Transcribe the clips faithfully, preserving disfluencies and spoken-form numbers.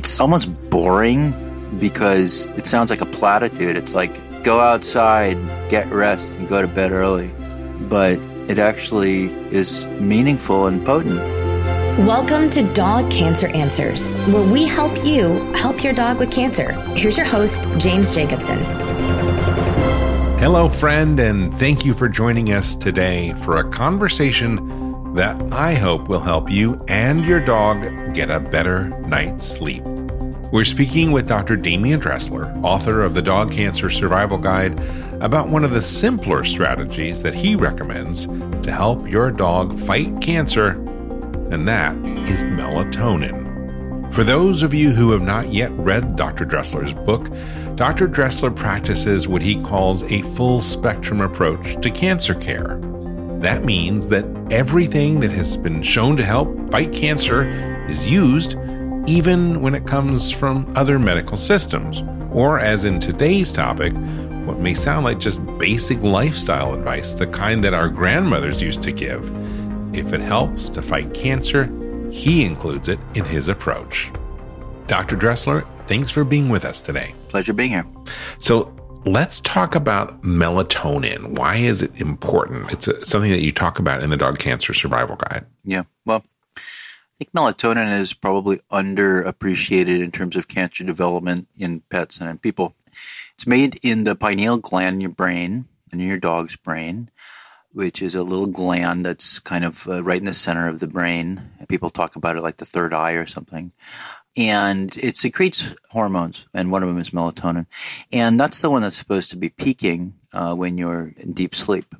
it's almost boring because it sounds like a platitude. It's like, go outside, get rest, and go to bed early. But it actually is meaningful and potent. Welcome to Dog Cancer Answers, where we help you help your dog with cancer. Here's your host, James Jacobson. Hello, friend, and thank you for joining us today for a conversation that I hope will help you and your dog get a better night's sleep. We're speaking with Doctor Damian Dressler, author of the Dog Cancer Survival Guide, about one of the simpler strategies that he recommends to help your dog fight cancer, and that is melatonin. For those of you who have not yet read Doctor Dressler's book, Doctor Dressler practices what he calls a full-spectrum approach to cancer care. That means that everything that has been shown to help fight cancer is used, even when it comes from other medical systems, or as in today's topic, what may sound like just basic lifestyle advice, the kind that our grandmothers used to give. If it helps to fight cancer, he includes it in his approach. Doctor Dressler, thanks for being with us today. Pleasure being here. So let's talk about melatonin. Why is it important? It's a, something that you talk about in the Dog Cancer Survival Guide. Yeah, well, I think melatonin is probably underappreciated in terms of cancer development in pets and in people. It's made in the pineal gland in your brain and in your dog's brain, which is a little gland that's kind of uh, right in the center of the brain. People talk about it like the third eye or something. And it secretes hormones, and one of them is melatonin. And that's the one that's supposed to be peaking uh, when you're in deep sleep.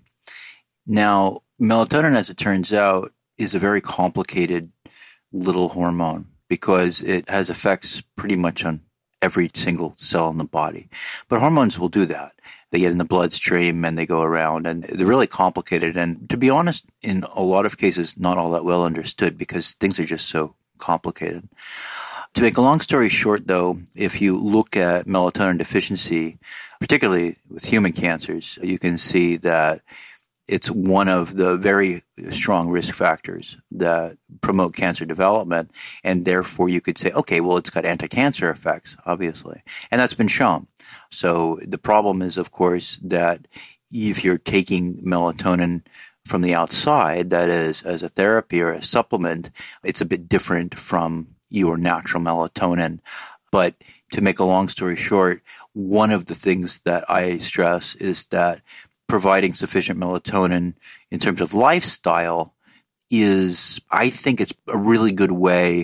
Now, melatonin, as it turns out, is a very complicated little hormone because it has effects pretty much on every single cell in the body. But hormones will do that. They get in the bloodstream and they go around, and they're really complicated. And to be honest, in a lot of cases, not all that well understood because things are just so complicated. To make a long story short, though, if you look at melatonin deficiency, particularly with human cancers, you can see that it's one of the very strong risk factors that promote cancer development, and therefore you could say, okay, well, it's got anti-cancer effects, obviously, and that's been shown. So the problem is, of course, that if you're taking melatonin from the outside, that is, as a therapy or a supplement, it's a bit different from your natural melatonin. But to make a long story short, one of the things that I stress is that providing sufficient melatonin in terms of lifestyle is, I think it's a really good way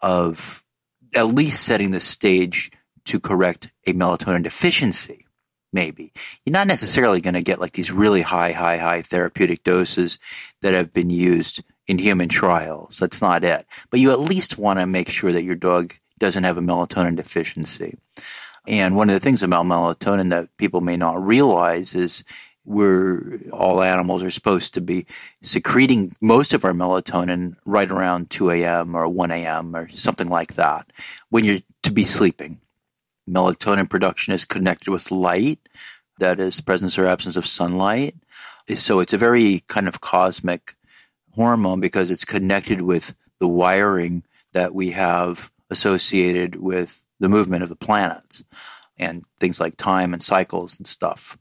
of at least setting the stage to correct a melatonin deficiency, maybe. You're not necessarily going to get like these really high, high, high therapeutic doses that have been used in human trials. That's not it. But you at least want to make sure that your dog doesn't have a melatonin deficiency. And one of the things about melatonin that people may not realize is we're, all animals are supposed to be secreting most of our melatonin right around two a.m. or one a.m. or something like that when you're to be sleeping. Melatonin production is connected with light, that is, presence or absence of sunlight. So it's a very kind of cosmic hormone because it's connected with the wiring that we have associated with the movement of the planets and things like time and cycles and stuff.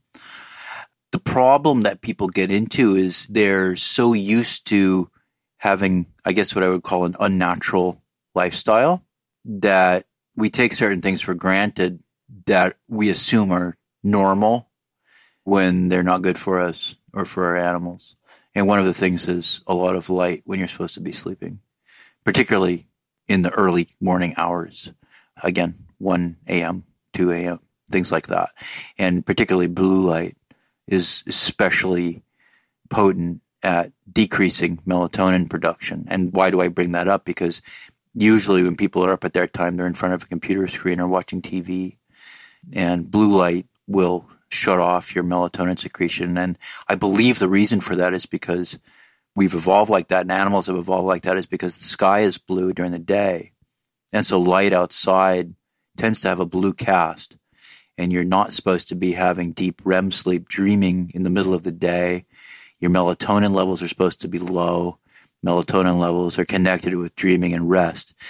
The problem that people get into is they're so used to having, I guess, what I would call an unnatural lifestyle that we take certain things for granted that we assume are normal when they're not good for us or for our animals. And one of the things is a lot of light when you're supposed to be sleeping, particularly in the early morning hours. Again, one a.m., two a.m., things like that. And particularly blue light is especially potent at decreasing melatonin production. And why do I bring that up? Because usually when people are up at their time, they're in front of a computer screen or watching T V, and blue light will shut off your melatonin secretion. And I believe the reason for that is because we've evolved like that, and animals have evolved like that, is because the sky is blue during the day. And so light outside tends to have a blue cast, and you're not supposed to be having deep R E M sleep, dreaming in the middle of the day. Your melatonin levels are supposed to be low. Melatonin levels are connected with dreaming and rest.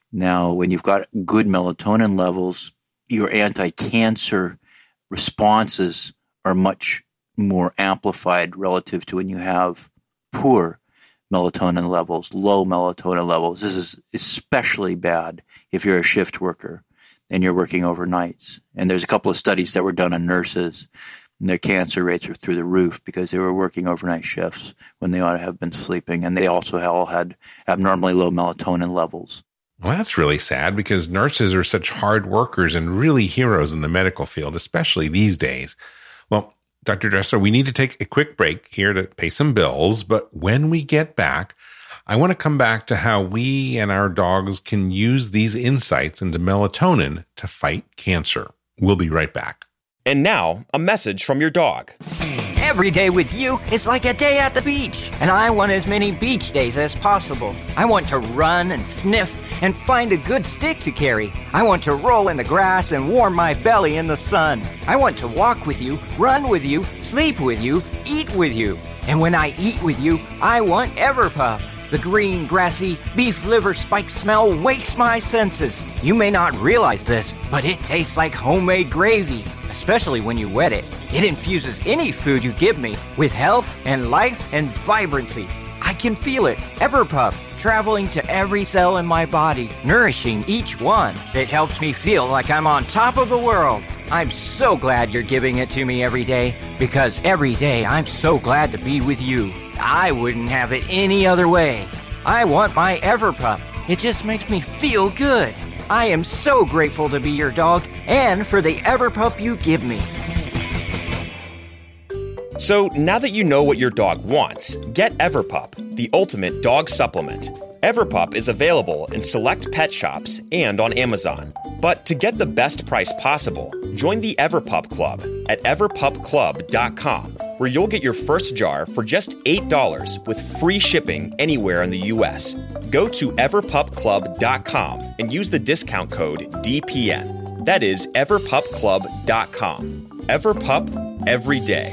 Now, when you've got good melatonin levels, your anti-cancer responses are much more amplified relative to when you have poor melatonin levels, low melatonin levels. This is especially bad if you're a shift worker and you're working overnights. And there's a couple of studies that were done on nurses, and their cancer rates were through the roof because they were working overnight shifts when they ought to have been sleeping. And they also all had abnormally low melatonin levels. Well, that's really sad because nurses are such hard workers and really heroes in the medical field, especially these days. Well, Doctor Dressler, we need to take a quick break here to pay some bills. But when we get back, I want to come back to how we and our dogs can use these insights into melatonin to fight cancer. We'll be right back. And now, a message from your dog. Every day with you is like a day at the beach, and I want as many beach days as possible. I want to run and sniff and find a good stick to carry. I want to roll in the grass and warm my belly in the sun. I want to walk with you, run with you, sleep with you, eat with you. And when I eat with you, I want Everpup. The green, grassy, beef liver spike smell wakes my senses. You may not realize this, but it tastes like homemade gravy, especially when you wet it. It infuses any food you give me with health and life and vibrancy. I can feel it, Everpup, traveling to every cell in my body, nourishing each one. It helps me feel like I'm on top of the world. I'm so glad you're giving it to me every day, because every day I'm so glad to be with you. I wouldn't have it any other way. I want my Everpup. It just makes me feel good. I am so grateful to be your dog and for the Everpup you give me. So now that you know what your dog wants, get Everpup, the ultimate dog supplement. Everpup is available in select pet shops and on Amazon. But to get the best price possible, join the Everpup Club at everpup club dot com, where you'll get your first jar for just eight dollars with free shipping anywhere in the U S. Go to everpup club dot com and use the discount code D P N. That is everpup club dot com. Everpup, every day.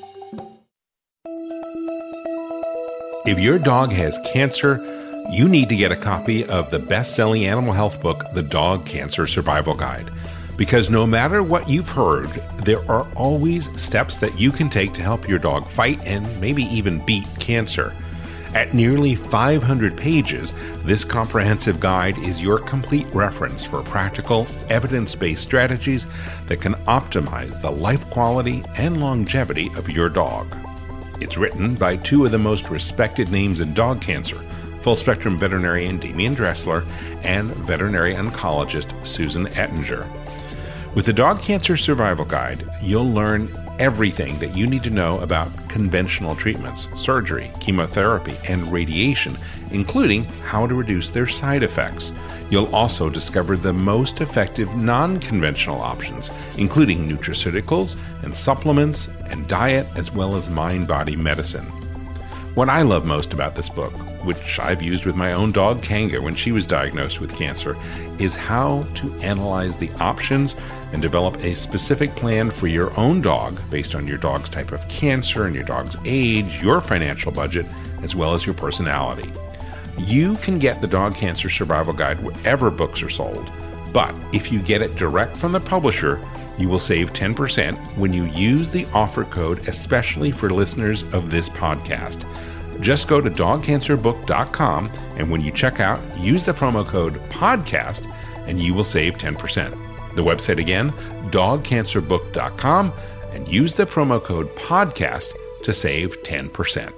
If your dog has cancer, you need to get a copy of the best-selling animal health book, The Dog Cancer Survival Guide. Because no matter what you've heard, there are always steps that you can take to help your dog fight and maybe even beat cancer. At nearly five hundred pages, this comprehensive guide is your complete reference for practical, evidence-based strategies that can optimize the life quality and longevity of your dog. It's written by two of the most respected names in dog cancer, full-spectrum veterinarian Damian Dressler and veterinary oncologist Susan Ettinger. With the Dog Cancer Survival Guide, you'll learn everything that you need to know about conventional treatments, surgery, chemotherapy, and radiation, including how to reduce their side effects. You'll also discover the most effective non-conventional options, including nutraceuticals and supplements and diet, as well as mind-body medicine. What I love most about this book, which I've used with my own dog Kanga when she was diagnosed with cancer, is how to analyze the options and develop a specific plan for your own dog based on your dog's type of cancer and your dog's age, your financial budget, as well as your personality. You can get the Dog Cancer Survival Guide wherever books are sold, but if you get it direct from the publisher, you will save ten percent when you use the offer code, especially for listeners of this podcast. Just go to dog cancer book dot com, and when you check out, use the promo code PODCAST, and you will save ten percent. The website again, dog cancer book dot com, and use the promo code PODCAST to save ten percent.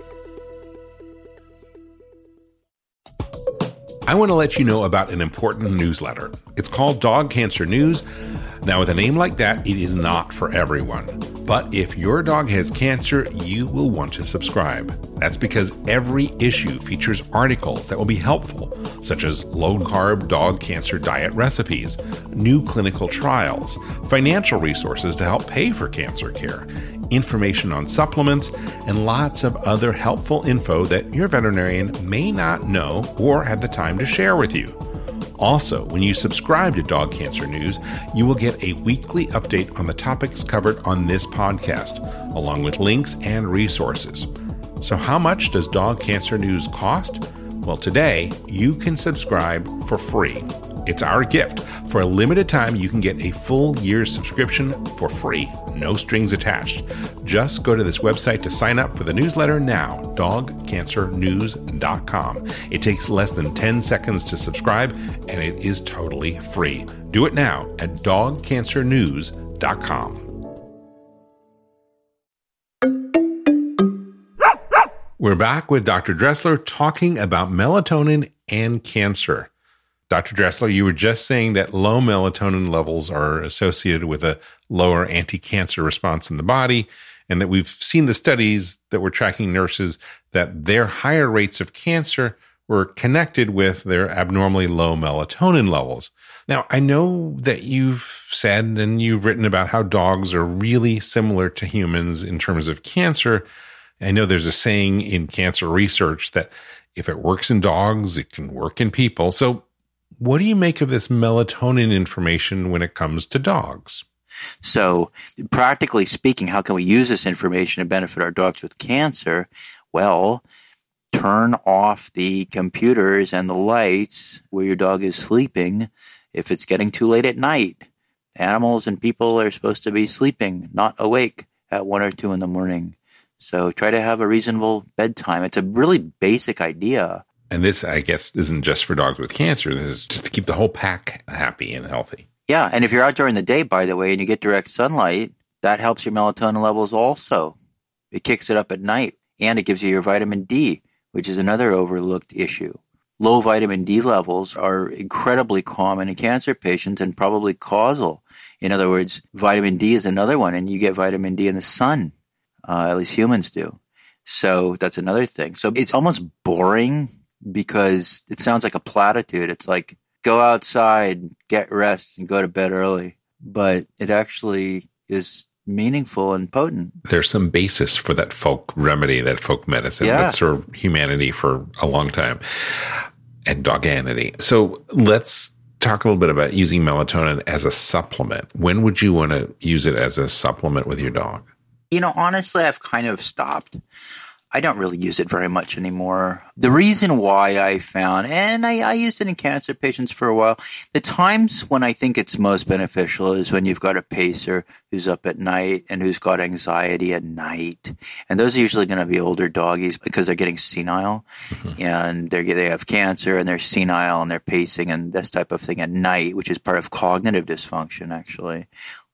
I want to let you know about an important newsletter. It's called Dog Cancer News. Now, with a name like that, it is not for everyone. But if your dog has cancer, you will want to subscribe. That's because every issue features articles that will be helpful, such as low-carb dog cancer diet recipes, new clinical trials, financial resources to help pay for cancer care, information on supplements, and lots of other helpful info that your veterinarian may not know or have the time to share with you. Also, when you subscribe to Dog Cancer News, you will get a weekly update on the topics covered on this podcast, along with links and resources. So how much does Dog Cancer News cost? Well, today, you can subscribe for free. It's our gift. For a limited time, you can get a full year's subscription for free. No strings attached. Just go to this website to sign up for the newsletter now, dog cancer news dot com. It takes less than ten seconds to subscribe, and it is totally free. Do it now at dog cancer news dot com. We're back with Doctor Dressler talking about melatonin and cancer. Doctor Dressler, you were just saying that low melatonin levels are associated with a lower anti-cancer response in the body, and that we've seen the studies that were tracking nurses that their higher rates of cancer were connected with their abnormally low melatonin levels. Now, I know that you've said and you've written about how dogs are really similar to humans in terms of cancer. I know there's a saying in cancer research that if it works in dogs, it can work in people. So what do you make of this melatonin information when it comes to dogs? So practically speaking, how can we use this information to benefit our dogs with cancer? Well, turn off the computers and the lights where your dog is sleeping if it's getting too late at night. Animals and people are supposed to be sleeping, not awake at one or two in the morning. So try to have a reasonable bedtime. It's a really basic idea. And this, I guess, isn't just for dogs with cancer. This is just to keep the whole pack happy and healthy. Yeah, and if you're out during the day, by the way, and you get direct sunlight, that helps your melatonin levels also. It kicks it up at night, and it gives you your vitamin D, which is another overlooked issue. Low vitamin D levels are incredibly common in cancer patients and probably causal. In other words, vitamin D is another one, and you get vitamin D in the sun. Uh, at least humans do. So that's another thing. So it's almost boring because it sounds like a platitude. It's like, go outside, get rest, and go to bed early. But it actually is meaningful and potent. There's some basis for that folk remedy, that folk medicine yeah. that served humanity for a long time, and doganity. So let's talk a little bit about using melatonin as a supplement. When would you want to use it as a supplement with your dog? You know, honestly, I've kind of stopped. I don't really use it very much anymore. The reason why I found, and I, I used it in cancer patients for a while, the times when I think it's most beneficial is when you've got a pacer who's up at night and who's got anxiety at night. And those are usually going to be older doggies because they're getting senile mm-hmm. and they're, they have cancer and they're senile and they're pacing and this type of thing at night, which is part of cognitive dysfunction, actually,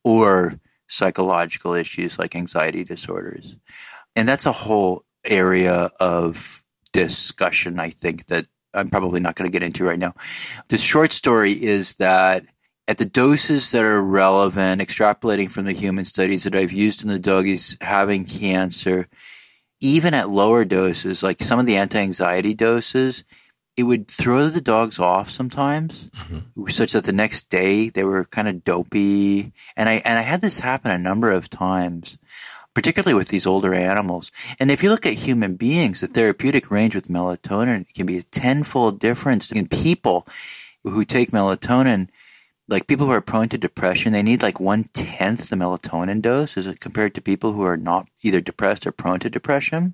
or psychological issues like anxiety disorders. And that's a whole area of discussion, I think, that I'm probably not going to get into right now. The short story is that at the doses that are relevant, extrapolating from the human studies that I've used in the doggies having cancer, even at lower doses, like some of the anti-anxiety doses, it would throw the dogs off sometimes, mm-hmm. such that the next day they were kind of dopey. And I and I had this happen a number of times, particularly with these older animals. And if you look at human beings, the therapeutic range with melatonin can be a tenfold difference in people who take melatonin. Like people who are prone to depression, they need like one-tenth the melatonin dose as compared to people who are not either depressed or prone to depression.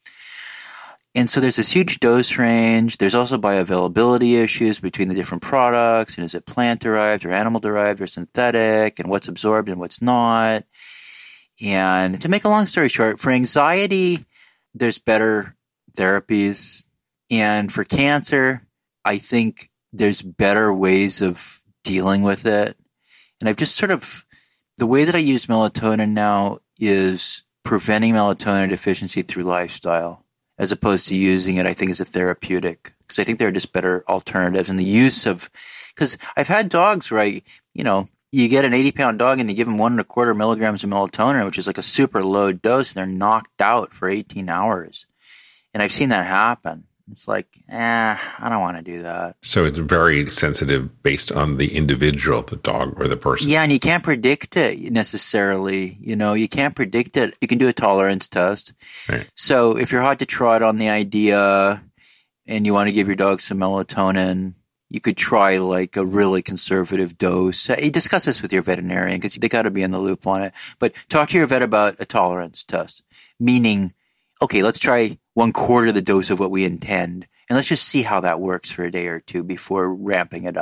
And so there's this huge dose range. There's also bioavailability issues between the different products. And is it plant-derived or animal-derived or synthetic? And what's absorbed and what's not? And to make a long story short, for anxiety, there's better therapies. And for cancer, I think there's better ways of dealing with it. And I've just sort of, the way that I use melatonin now is preventing melatonin deficiency through lifestyle, as opposed to using it, I think, as a therapeutic. Because I think there are just better alternatives. And the use of, because I've had dogs where I, you know, you get an eighty pound dog and you give them one and a quarter milligrams of melatonin, which is like a super low dose, and they're knocked out for eighteen hours. And I've seen that happen. It's like, eh, I don't want to do that. So it's very sensitive based on the individual, the dog or the person. Yeah, and you can't predict it necessarily. You know, you can't predict it. You can do a tolerance test. Right. So if you're hot to trot on the idea and you want to give your dog some melatonin, you could try like a really conservative dose. You discuss this with your veterinarian because they got to be in the loop on it. But talk to your vet about a tolerance test, meaning, okay, let's try one quarter the dose of what we intend, and let's just see how that works for a day or two before ramping it up.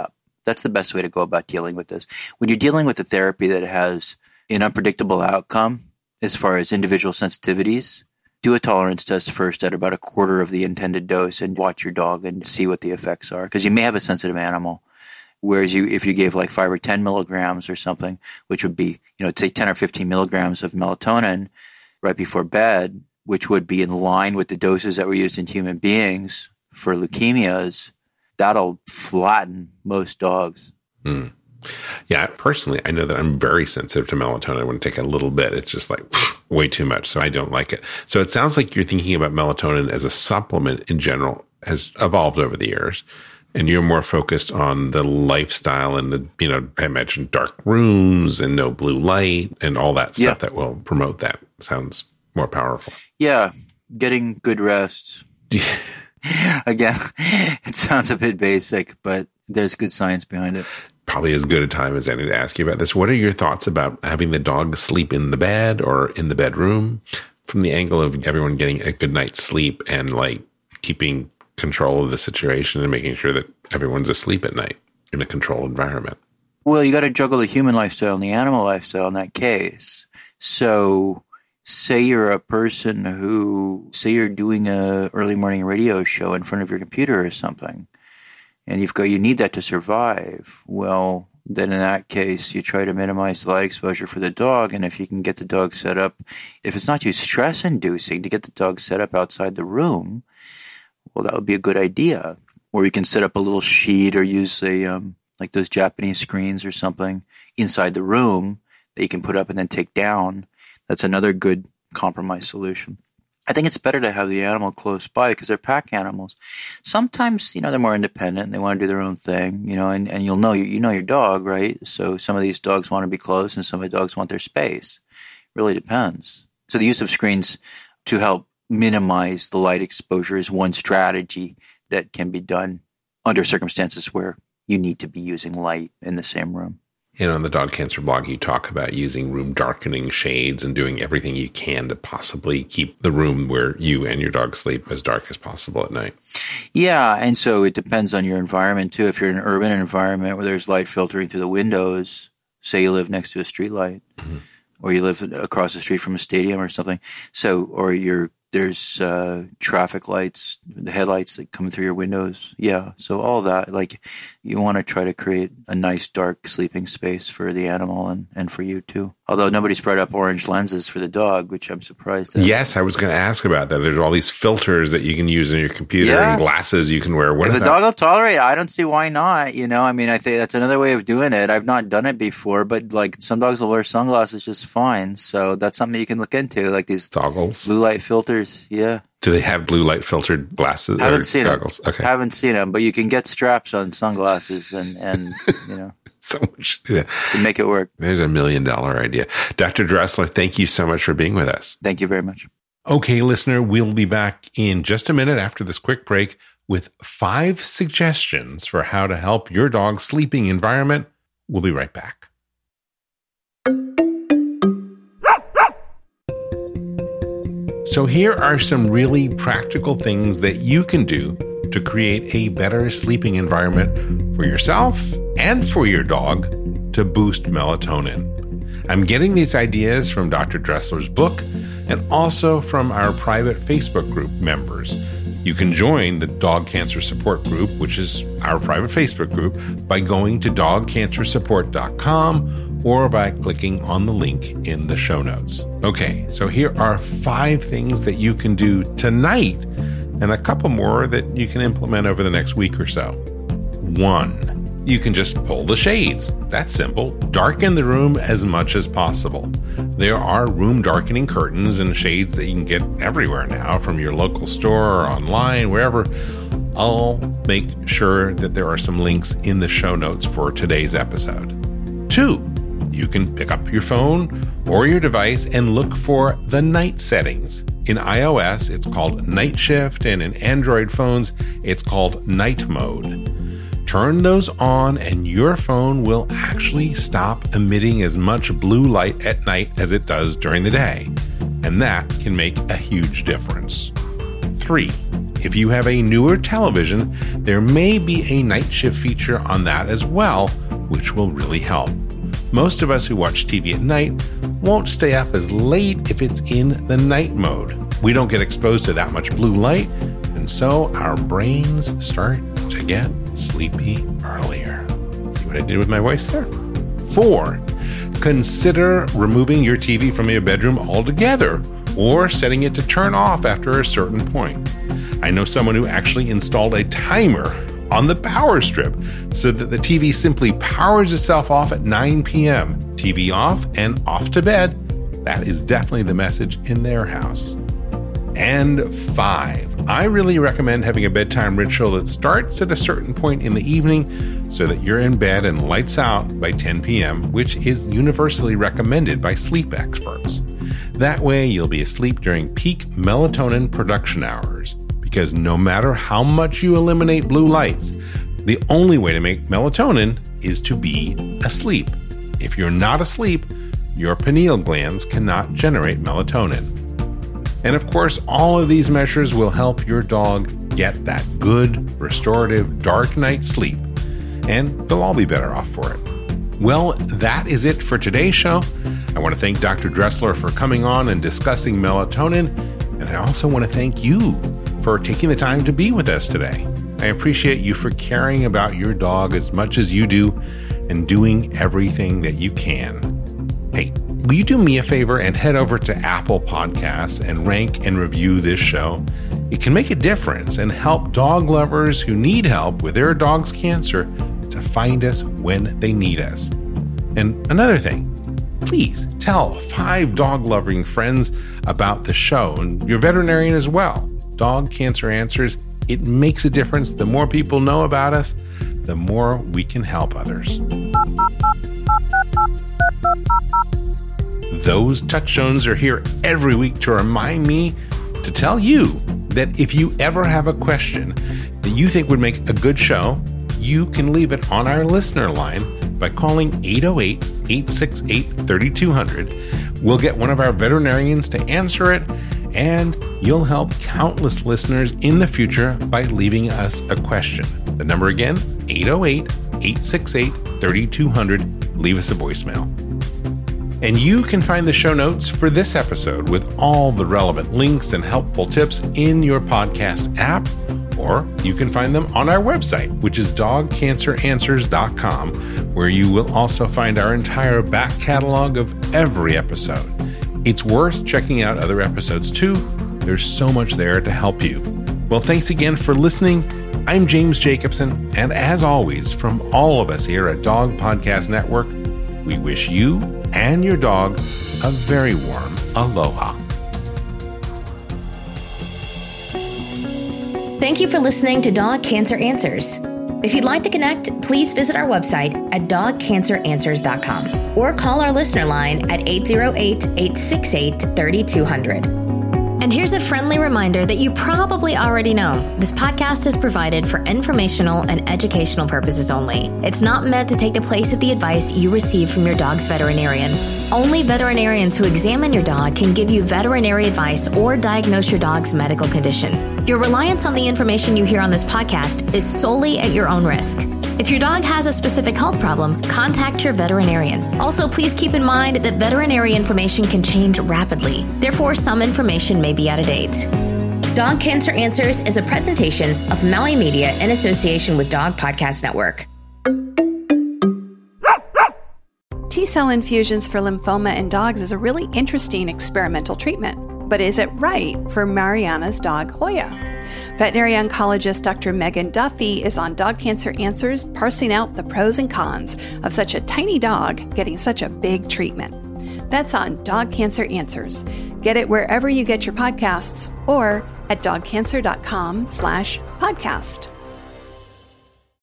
That's the best way to go about dealing with this. When you're dealing with a therapy that has an unpredictable outcome as far as individual sensitivities, do a tolerance test first at about a quarter of the intended dose and watch your dog and see what the effects are. Because you may have a sensitive animal. Whereas you, if you gave like five or ten milligrams or something, which would be, you know, say ten or fifteen milligrams of melatonin right before bed, which would be in line with the doses that were used in human beings for leukemias, that'll flatten most dogs. Mm. Yeah, personally, I know that I'm very sensitive to melatonin. When I take a little bit, it's just like way too much. So I don't like it. So it sounds like you're thinking about melatonin as a supplement in general has evolved over the years. And you're more focused on the lifestyle and the, you know, I mentioned dark rooms and no blue light and all that stuff yeah. that will promote that. Sounds more powerful. Yeah. Getting good rest. Again, it sounds a bit basic, but there's good science behind it. Probably as good a time as any to ask you about this. What are your thoughts about having the dog sleep in the bed or in the bedroom from the angle of everyone getting a good night's sleep and like keeping control of the situation and making sure that everyone's asleep at night in a controlled environment? Well, you got to juggle the human lifestyle and the animal lifestyle in that case. So say you're a person who, say you're doing a early morning radio show in front of your computer or something, and you've got, you need that to survive. Well, then in that case, you try to minimize the light exposure for the dog. And if you can get the dog set up, if it's not too stress inducing to get the dog set up outside the room, well, that would be a good idea. Or you can set up a little sheet or use a, um, like those Japanese screens or something inside the room that you can put up and then take down. That's another good compromise solution. I think it's better to have the animal close by because they're pack animals. Sometimes, you know, they're more independent and they want to do their own thing, you know, and, and you'll know, you know your dog, right? So some of these dogs want to be close and some of the dogs want their space. It really depends. So the use of screens to help minimize the light exposure is one strategy that can be done under circumstances where you need to be using light in the same room. And on the Dog Cancer blog, you talk about using room darkening shades and doing everything you can to possibly keep the room where you and your dog sleep as dark as possible at night. Yeah, and so it depends on your environment, too. If you're in an urban environment where there's light filtering through the windows, say you live next to a street light, mm-hmm. or you live across the street from a stadium or something, so or you're there's uh, traffic lights, the headlights that come through your windows. Yeah, so all that. Like, you want to try to create a nice, dark sleeping space for the animal and, and for you, too. Although nobody's brought up orange lenses for the dog, which I'm surprised at. Yes, I was going to ask about that. There's all these filters that you can use in your computer yeah. and glasses you can wear. What if the that? dog will tolerate it, I don't see why not. You know, I mean, I think that's another way of doing it. I've not done it before, but like some dogs will wear sunglasses just fine. So that's something you can look into, like these goggles, blue light filters. Yeah. Do they have blue light filtered glasses? Haven't or seen goggles? them. Okay. Haven't seen them, but you can get straps on sunglasses and, and you know. So much yeah. to make it work. There's a million dollar idea. Doctor Dressler, thank you so much for being with us. Thank you very much. Okay, listener, we'll be back in just a minute after this quick break with five suggestions for how to help your dog's sleeping environment. We'll be right back. So here are some really practical things that you can do to create a better sleeping environment for yourself and for your dog to boost melatonin. I'm getting these ideas from Doctor Dressler's book and also from our private Facebook group members. You can join the Dog Cancer Support Group, which is our private Facebook group, by going to dog cancer support dot com or by clicking on the link in the show notes. Okay, so here are five things that you can do tonight and a couple more that you can implement over the next week or so. One, you can just pull the shades. That's simple. Darken the room as much as possible. There are room darkening curtains and shades that you can get everywhere now from your local store or online, wherever. I'll make sure that there are some links in the show notes for today's episode. Two, you can pick up your phone or your device and look for the night settings. In iOS, it's called Night Shift, and in Android phones, it's called Night Mode. Turn those on and your phone will actually stop emitting as much blue light at night as it does during the day. And that can make a huge difference. Three, if you have a newer television, there may be a night shift feature on that as well, which will really help. Most of us who watch T V at night won't stay up as late if it's in the night mode. We don't get exposed to that much blue light, and so our brains start to get sleepy earlier. See what I did with my voice there? Four, consider removing your T V from your bedroom altogether or setting it to turn off after a certain point. I know someone who actually installed a timer on the power strip so that the T V simply powers itself off at nine p.m. T V off and off to bed. That is definitely the message in their house. And five, I really recommend having a bedtime ritual that starts at a certain point in the evening so that you're in bed and lights out by ten p.m., which is universally recommended by sleep experts. That way you'll be asleep during peak melatonin production hours, because no matter how much you eliminate blue lights, the only way to make melatonin is to be asleep. If you're not asleep, your pineal glands cannot generate melatonin. And of course, all of these measures will help your dog get that good, restorative, dark night sleep, and they'll all be better off for it. Well, that is it for today's show. I want to thank Doctor Dressler for coming on and discussing melatonin, and I also want to thank you for taking the time to be with us today. I appreciate you for caring about your dog as much as you do and doing everything that you can. Hey, will you do me a favor and head over to Apple Podcasts and rank and review this show? It can make a difference and help dog lovers who need help with their dog's cancer to find us when they need us. And another thing, please tell five dog-loving friends about the show and your veterinarian as well. Dog Cancer Answers, it makes a difference. The more people know about us, the more we can help others. Those touchstones are here every week to remind me to tell you that if you ever have a question that you think would make a good show, you can leave it on our listener line by calling eight oh eight, eight six eight, three two zero zero. We'll get one of our veterinarians to answer it, and you'll help countless listeners in the future by leaving us a question. The number again, eight oh eight, eight six eight, three two zero zero. Leave us a voicemail. And you can find the show notes for this episode with all the relevant links and helpful tips in your podcast app, or you can find them on our website, which is dog cancer answers dot com, where you will also find our entire back catalog of every episode. It's worth checking out other episodes too. There's so much there to help you. Well, thanks again for listening. I'm James Jacobson, and as always, from all of us here at Dog Podcast Network, we wish you and your dog a very warm aloha. Thank you for listening to Dog Cancer Answers. If you'd like to connect, please visit our website at dog cancer answers dot com or call our listener line at eight oh eight, eight six eight, three two zero zero. And here's a friendly reminder that you probably already know. This podcast is provided for informational and educational purposes only. It's not meant to take the place of the advice you receive from your dog's veterinarian. Only veterinarians who examine your dog can give you veterinary advice or diagnose your dog's medical condition. Your reliance on the information you hear on this podcast is solely at your own risk. If your dog has a specific health problem, contact your veterinarian. Also, please keep in mind that veterinary information can change rapidly. Therefore, some information may be out of date. Dog Cancer Answers is a presentation of Maui Media in association with Dog Podcast Network. T-cell infusions for lymphoma in dogs is a really interesting experimental treatment. But is it right for Mariana's dog, Hoya? Veterinary oncologist Doctor Megan Duffy is on Dog Cancer Answers, parsing out the pros and cons of such a tiny dog getting such a big treatment. That's on Dog Cancer Answers. Get it wherever you get your podcasts or at dog cancer dot com slash podcast.